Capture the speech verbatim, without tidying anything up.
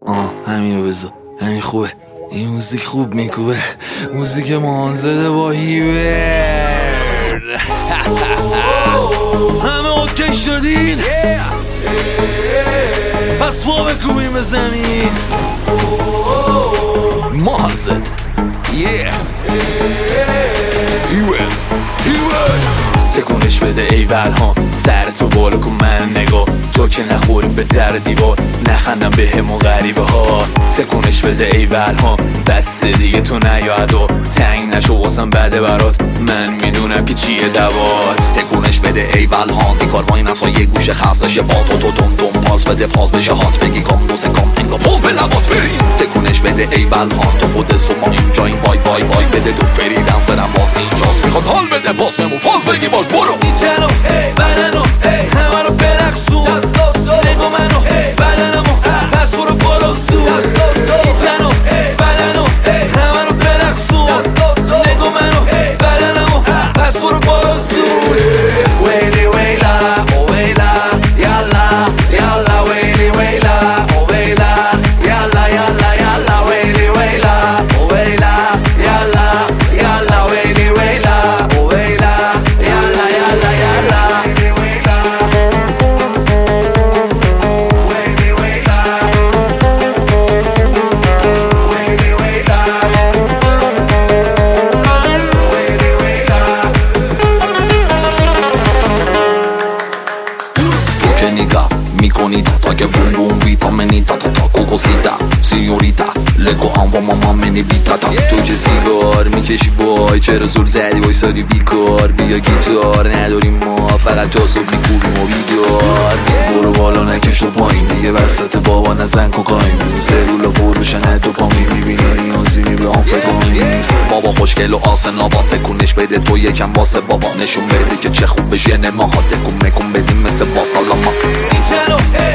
آه همینو بذار، همین خوبه، این موزیک خوب میکوبه، موزیک مانزده با هیوه. همه اوکی شدین؟ پس ما بکوبیم به زمین. مانزد یه هیوه هیوه. تکونش بده ای ولهام، سر تو بالا کن من نگاه، تو که نخوری به در دیوار، نخندم به همون غریبه ها. تکونش بده ای ولهام، بس دیگه تو نیاد و تنگ نشو واسم بده برات، من میدونم که چیه دوات. تکونش بده ای ولهام، این کار با این اصلا یه گوشه خست بشه با تو تو تون تون پالس بده فاز بشه هات، بگی کام دوسه کام انگا پوم به لبات بریم. تکونش بده ای ولهام، تو خود سو ما اینجا این وای وای وای بده تو فریدم زدم باز اینجاست، میخواد حال بده باز بمون فاز بگی باز برو. اینجانو بدنو همه رو برقصون، نگو منو بدنمو پس برو برو زود. اینجانو بدنو همه رو برقصون، نگو منو بدنمو پس برو برو زود. ویلی ویلا او ویلا یالا یالا ویلی ویلا او ویلا یالا یالا یالا ویلی ویلا او ویلا یالا یالا ویلی ویلا او ویلا یالا یالا یالا ویلی ویلا ویلی ویلا ویلی ویلا ویلی ویلا. تو که نگاه میکنی تا تا که بوم بوم ویتامینی تا تا تا کوکوسیتا سینیوریتا لگو هم و ماما منی بیتا تا. تو که سیگار میکشی وای چرا زور زدی وایسادی بیکار، بیا گیتار نداریم ما فقط جاسو میکوبیم و بیدار. برو بالا نکش تو پایین دیگه وسط بابا نزن کوکاین، سلولا پر بشن دوپامین، میبینی نیازی به هم فکرین. بابا خوشگل و آسنا با تکونش بده تو یکم واسه بابا، نشون بده که چه خوب بشه نماها، تکون مکون بدیم مثل باس حالا ما. اینجانو